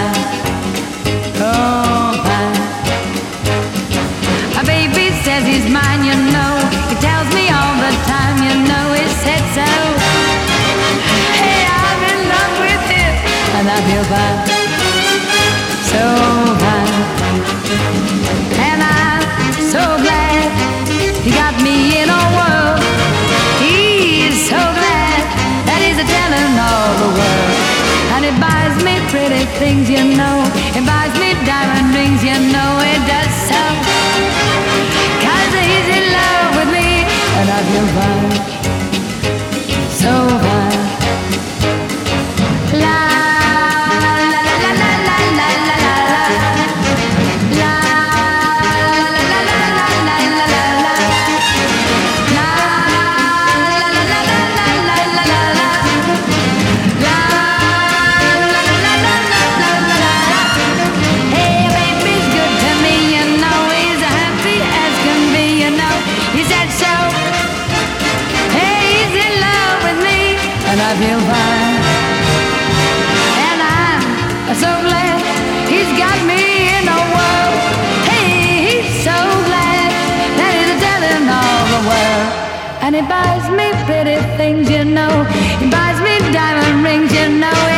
fine, oh fine. My baby says he's mine, you know. He tells me all the time, you know. He said so. Hey, I'm in love with him, and I feel fine, so fine. And I'm so glad he got me in a world. He's so glad that he's telling all the world. And he buys me pretty things, you know. He buys me diamond rings, you know. He does so, 'cause he's in love with me, and I feel fine, so fine. La la la la la la la la la la la la la la la la la la. La la la la la la la la la la. La la la la la la la la. Hey, baby's good to me, you know. He's happy as can be, you know. He said so. Hey, he's in love with me, and I feel fine. And I'm so glad he's got me in the world. Hey, he's so glad that he's telling all the world. And he buys me pretty things, you know. He buys me diamond rings, you know.